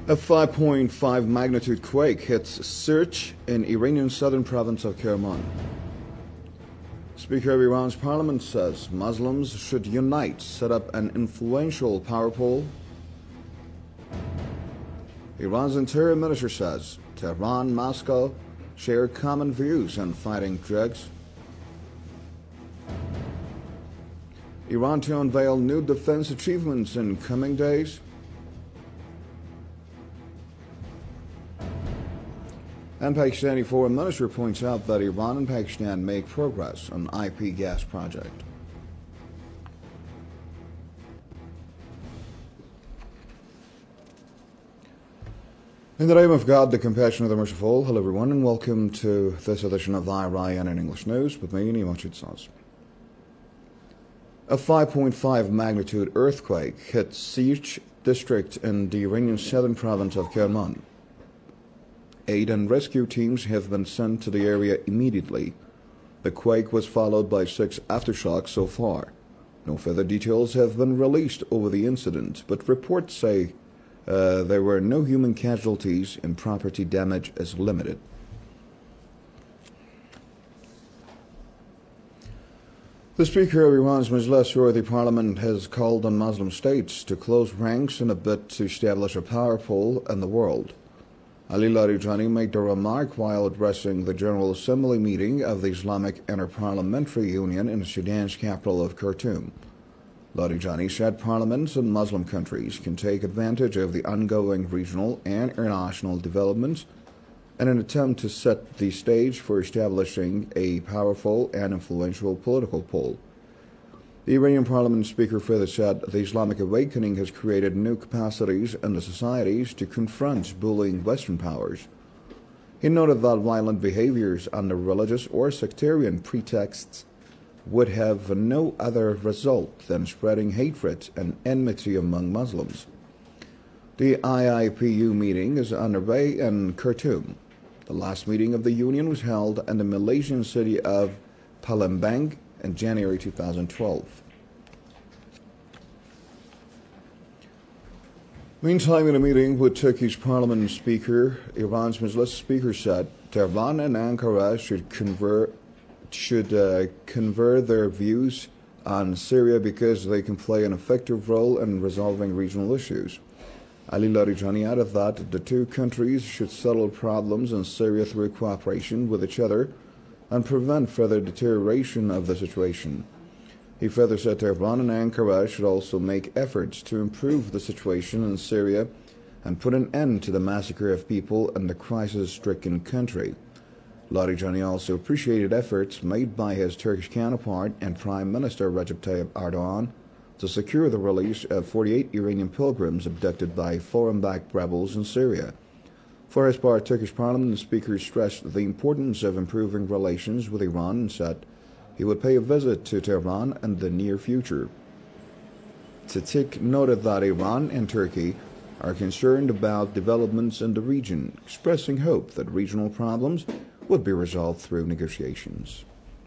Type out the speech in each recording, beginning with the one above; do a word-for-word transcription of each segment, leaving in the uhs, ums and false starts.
A five point five magnitude quake hits Sirte in Iranian southern province of Kerman. Speaker of Iran's parliament says Muslims should unite, set up an influential power pole. Iran's interior minister says Tehran and Moscow share common views on fighting drugs. Iran to unveil new defense achievements in coming days. And Pakistani foreign minister points out that Iran and Pakistan make progress on I P gas project. In the name of God, the compassionate, the merciful, hello everyone, and welcome to this edition of I R I N in English News with me, Nima Chitsas. A five point five magnitude earthquake hit Sirte district in the Iranian southern province of Kerman. Aid and rescue teams have been sent to the area immediately. The quake was followed by six aftershocks so far. No further details have been released over the incident, but reports say uh, there were no human casualties and property damage is limited. The Speaker of Iran's Majlis or the Parliament has called on Muslim states to close ranks in a bid to establish a power pole in the world. Ali Larijani made the remark while addressing the General Assembly meeting of the Islamic Inter-Parliamentary Union in Sudan's capital of Khartoum. Larijani said parliaments in Muslim countries can take advantage of the ongoing regional and international developments in an attempt to set the stage for establishing a powerful and influential political pole. The Iranian parliament speaker further said the Islamic awakening has created new capacities in the societies to confront bullying Western powers. He noted that violent behaviors under religious or sectarian pretexts would have no other result than spreading hatred and enmity among Muslims. The I I P U meeting is underway in Khartoum. The last meeting of the union was held in the Malaysian city of Palembang in January two thousand twelve. Meantime, in a meeting with Turkey's parliament speaker, Iran's Majlis speaker said Tehran and Ankara should convert should uh, convert their views on Syria because they can play an effective role in resolving regional issues. Ali Larijani added that the two countries should settle problems in Syria through cooperation with each other and prevent further deterioration of the situation. He further said Tehran and Ankara should also make efforts to improve the situation in Syria and put an end to the massacre of people in the crisis-stricken country. Larijani also appreciated efforts made by his Turkish counterpart and Prime Minister Recep Tayyip Erdogan to secure the release of forty-eight Iranian pilgrims abducted by foreign-backed rebels in Syria. For his part, Turkish parliament speaker stressed the importance of improving relations with Iran and said he would pay a visit to Tehran in the near future. Tsatik noted that Iran and Turkey are concerned about developments in the region, expressing hope that regional problems would be resolved through negotiations.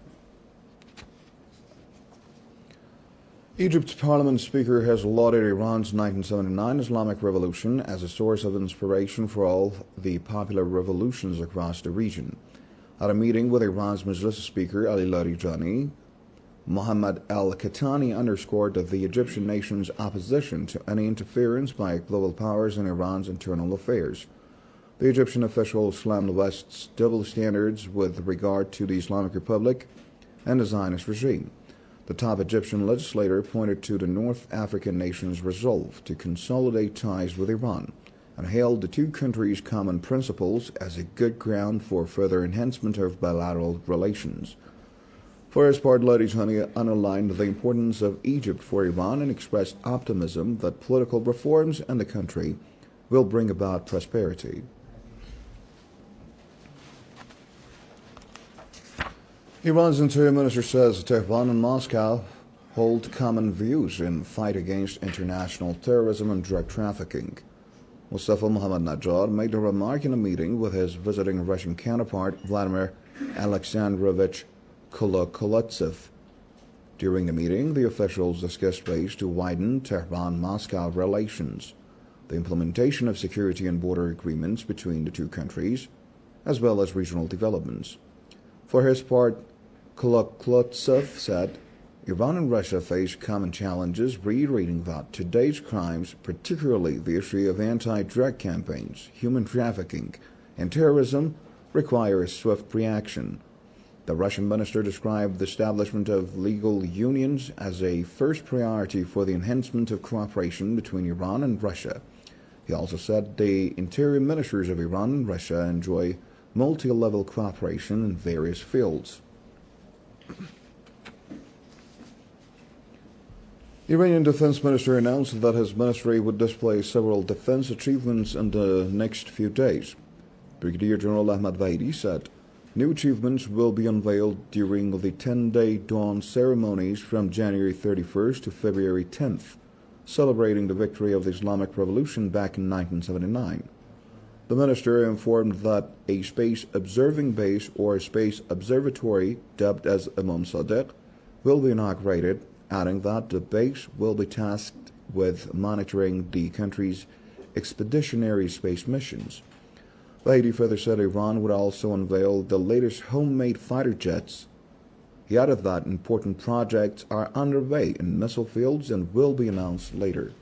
Egypt's parliament speaker has lauded Iran's nineteen seventy-nine Islamic Revolution as a source of inspiration for all the popular revolutions across the region. At a meeting with Iran's Majlis Speaker Ali Larijani, Mohammad al-Khatani underscored that the Egyptian nation's opposition to any interference by global powers in Iran's internal affairs. The Egyptian official slammed the West's double standards with regard to the Islamic Republic and the Zionist regime. The top Egyptian legislator pointed to the North African nation's resolve to consolidate ties with Iran and hailed the two countries' common principles as a good ground for further enhancement of bilateral relations. For his part, Larijani underlined the importance of Egypt for Iran and expressed optimism that political reforms in the country will bring about prosperity. Iran's interior minister says Tehran and Moscow hold common views in fight against international terrorism and drug trafficking. Mustafa Mohammad Najjar made a remark in a meeting with his visiting Russian counterpart Vladimir Alexandrovich Kolokolotsev. During the meeting, the officials discussed ways to widen Tehran-Moscow relations. the implementation of security and border agreements between the two countries, as well as regional developments. For his part, Koloklotsev said, Iran and Russia face common challenges, reiterating that today's crimes, particularly the issue of anti-drug campaigns, human trafficking, and terrorism, require a swift reaction. The Russian minister described the establishment of legal unions as a first priority for the enhancement of cooperation between Iran and Russia. He also said the interior ministers of Iran and Russia enjoy multi-level cooperation in various fields. The Iranian defense minister announced that his ministry would display several defense achievements in the next few days. Brigadier General Ahmad Vahidi said, new achievements will be unveiled during the ten-day dawn ceremonies from January thirty-first to February tenth, celebrating the victory of the Islamic Revolution back in nineteen seventy-nine. The minister informed that a space observing base or space observatory, dubbed as Imam Sadiq, will be inaugurated, adding that the base will be tasked with monitoring the country's expeditionary space missions. Vahidi further said Iran would also unveil the latest homemade fighter jets. He added that important projects are underway in missile fields and will be announced later.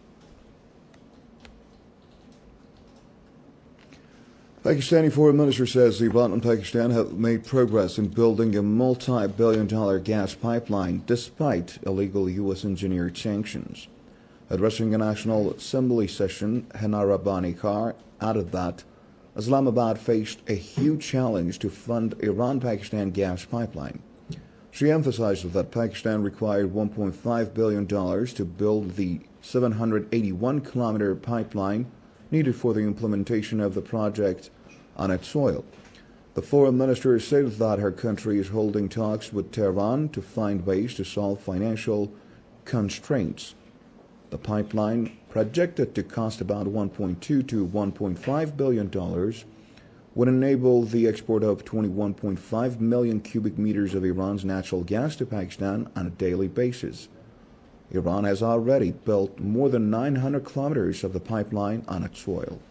Pakistani foreign minister says Iran and Pakistan have made progress in building a multi-billion dollar gas pipeline despite illegal U S engineered sanctions. Addressing a National Assembly session, Hena Rabbani Kar added that Islamabad faced a huge challenge to fund Iran-Pakistan gas pipeline. She emphasized that Pakistan required one point five billion dollars to build the seven hundred eighty-one kilometer pipeline needed for the implementation of the project on its soil. The foreign minister said that her country is holding talks with Tehran to find ways to solve financial constraints. The pipeline, projected to cost about one point two to one point five billion dollars, would enable the export of twenty-one point five million cubic meters of Iran's natural gas to Pakistan on a daily basis. Iran has already built more than nine hundred kilometers of the pipeline on its soil.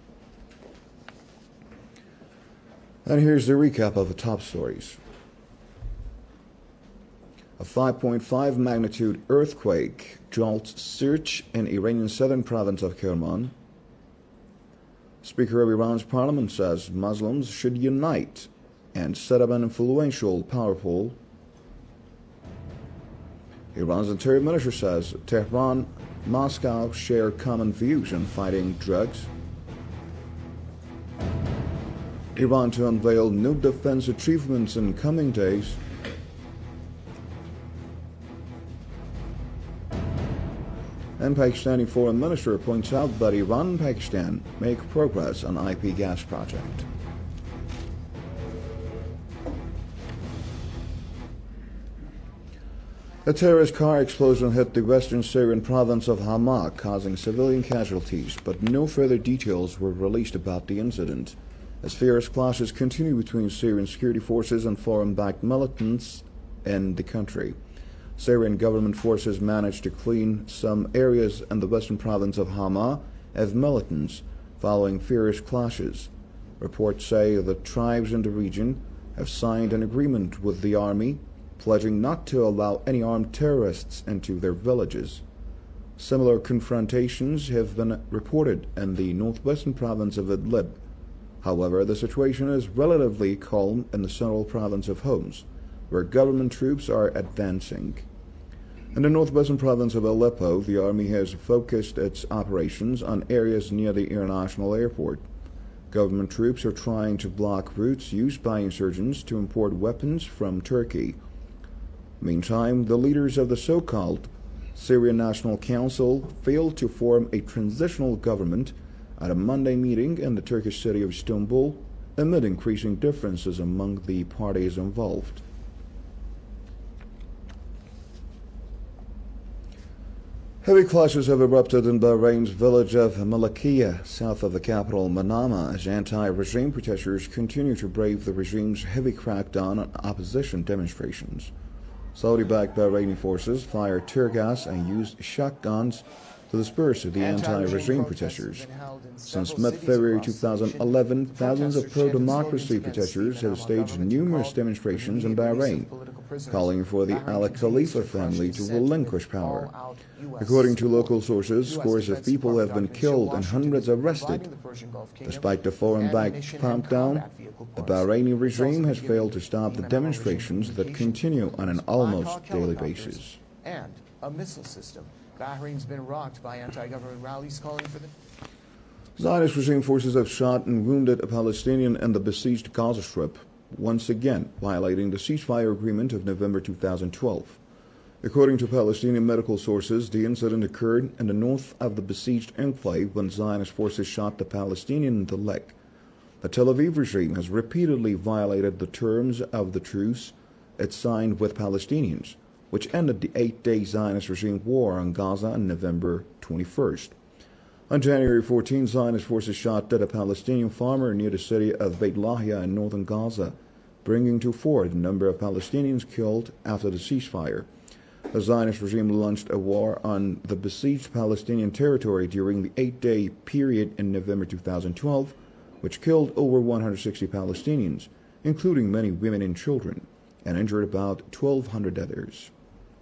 And here's the recap of the top stories. A five point five magnitude earthquake jolts Sirch in Iranian southern province of Kerman. Speaker of Iran's parliament says Muslims should unite and set up an influential power pool. Iran's interior minister says Tehran, Moscow share common views on fighting drugs. Iran to unveil new defense achievements in coming days. And Pakistani foreign minister points out that Iran and Pakistan make progress on I P gas project. A terrorist car explosion hit the western Syrian province of Hama, causing civilian casualties, but no further details were released about the incident, as fierce clashes continue between Syrian security forces and foreign-backed militants in the country. Syrian government forces managed to clean some areas in the western province of Hama of militants following fierce clashes. Reports say the tribes in the region have signed an agreement with the army, pledging not to allow any armed terrorists into their villages. Similar confrontations have been reported in the northwestern province of Idlib. However, the situation is relatively calm in the central province of Homs, where government troops are advancing. In the northwestern province of Aleppo, the army has focused its operations on areas near the international airport. Government troops are trying to block routes used by insurgents to import weapons from Turkey. Meantime, the leaders of the so-called Syrian National Council failed to form a transitional government at a Monday meeting in the Turkish city of Istanbul, amid increasing differences among the parties involved. Heavy clashes have erupted in Bahrain's village of Malakiya, south of the capital Manama, as anti-regime protesters continue to brave the regime's heavy crackdown on opposition demonstrations. Saudi-backed Bahraini forces fired tear gas and used shotguns to disperse the anti-regime protesters. Since mid-February two thousand eleven, thousands of pro-democracy protesters have staged numerous demonstrations in Bahrain, calling for the Al Khalifa family to relinquish power. According to local sources, scores of people have been killed and hundreds arrested. Despite the foreign-backed clampdown, the Bahraini regime has failed to stop the demonstrations that continue on an almost daily basis. And a missile system. Bahrain's been rocked by anti-government rallies calling for the... Zionist regime forces have shot and wounded a Palestinian in the besieged Gaza Strip, once again violating the ceasefire agreement of November two thousand twelve. According to Palestinian medical sources, the incident occurred in the north of the besieged enclave when Zionist forces shot the Palestinian in the leg. The Tel Aviv regime has repeatedly violated the terms of the truce it signed with Palestinians, which ended the eight-day Zionist regime war on Gaza on November twenty-first. On January fourteenth, Zionist forces shot dead a Palestinian farmer near the city of Beit Lahia in northern Gaza, bringing to four the number of Palestinians killed after the ceasefire. The Zionist regime launched a war on the besieged Palestinian territory during the eight-day period in November two thousand twelve, which killed over one hundred sixty Palestinians, including many women and children, and injured about twelve hundred others.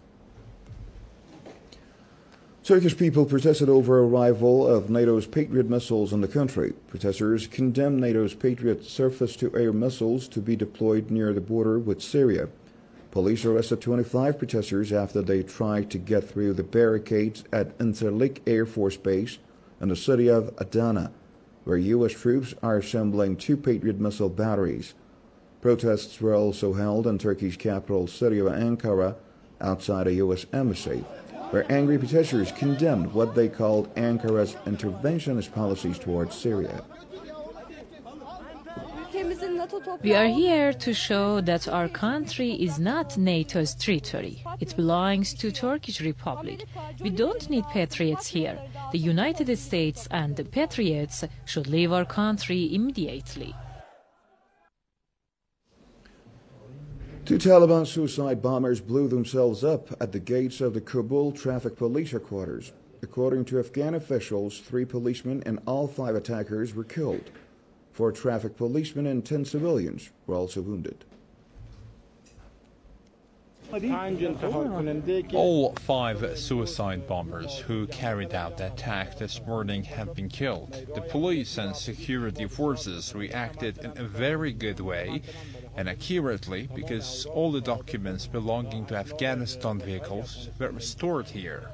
Turkish people protested over arrival of NATO's Patriot missiles in the country. Protesters condemned NATO's Patriot surface-to-air missiles to be deployed near the border with Syria. Police arrested twenty-five protesters after they tried to get through the barricades at Incirlik Air Force Base in the city of Adana, where U S troops are assembling two Patriot missile batteries. Protests were also held in Turkey's capital city of Ankara, outside a U S embassy, where angry protesters condemned what they called Ankara's interventionist policies towards Syria. We are here to show that our country is not NATO's territory. It belongs to Turkish Republic. We don't need patriots here. The United States and the patriots should leave our country immediately. Two Taliban suicide bombers blew themselves up at the gates of the Kabul traffic police headquarters. According to Afghan officials, three policemen and all five attackers were killed. Four traffic policemen and ten civilians were also wounded. All five suicide bombers who carried out the attack this morning have been killed. The police and security forces reacted in a very good way and accurately because all the documents belonging to Afghanistan vehicles were restored here.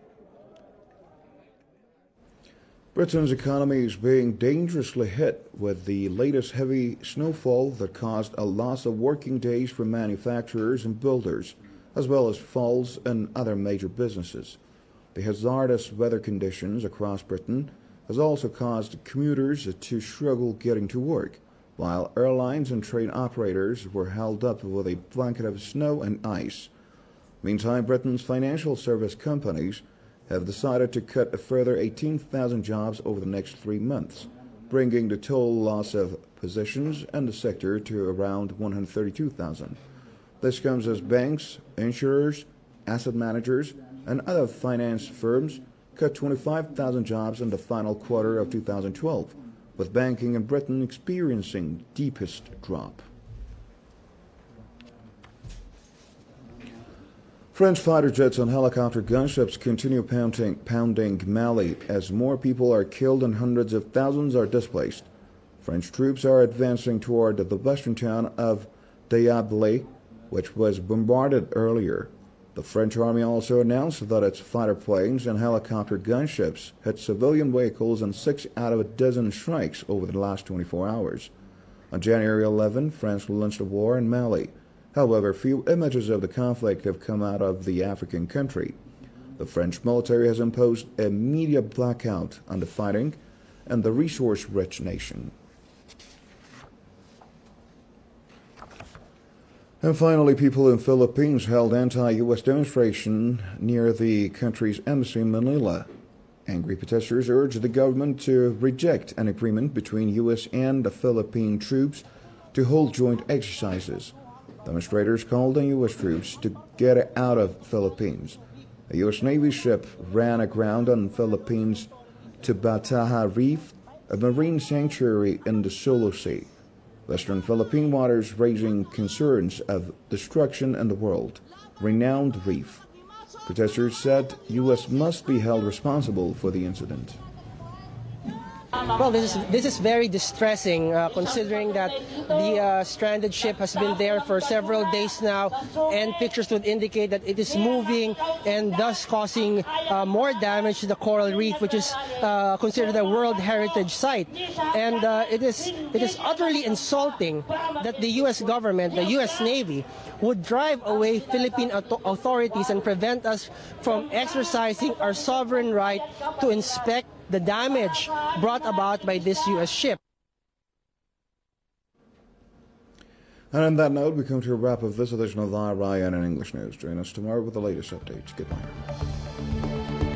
Britain's economy is being dangerously hit with the latest heavy snowfall that caused a loss of working days for manufacturers and builders, as well as falls in other major businesses. The hazardous weather conditions across Britain has also caused commuters to struggle getting to work, while airlines and train operators were held up with a blanket of snow and ice. Meantime, Britain's financial service companies have decided to cut a further eighteen thousand jobs over the next three months, bringing the total loss of positions in the sector to around one hundred thirty-two thousand. This comes as banks, insurers, asset managers, and other finance firms cut twenty-five thousand jobs in the final quarter of two thousand twelve, with banking in Britain experiencing the deepest drop. French fighter jets and helicopter gunships continue pounding, pounding Mali as more people are killed and hundreds of thousands are displaced. French troops are advancing toward the western town of Diablé, which was bombarded earlier. The French army also announced that its fighter planes and helicopter gunships hit civilian vehicles in six out of a dozen strikes over the last twenty-four hours. On January eleventh, France launched a war in Mali. However, few images of the conflict have come out of the African country. The French military has imposed a media blackout on the fighting and the resource-rich nation. And finally, people in the Philippines held anti-U S demonstration near the country's embassy in Manila. Angry protesters urged the government to reject an agreement between U S and the Philippine troops to hold joint exercises. Demonstrators called on U S troops to get out of the Philippines. A U S Navy ship ran aground on Philippines' Tubataha Reef, a marine sanctuary in the Sulu Sea. Western Philippine waters raising concerns of destruction in the world renowned reef. Protesters said U S must be held responsible for the incident. Well, this is this is very distressing, uh, considering that the uh, stranded ship has been there for several days now, and pictures would indicate that it is moving and thus causing uh, more damage to the coral reef, which is uh, considered a World Heritage Site. And uh, it is it is utterly insulting that the U S government, the U S Navy, would drive away Philippine authorities and prevent us from exercising our sovereign right to inspect the damage brought about by this U S ship. And on that note, we come to a wrap of this edition of the I R I N in English News. Join us tomorrow with the latest updates. Goodbye.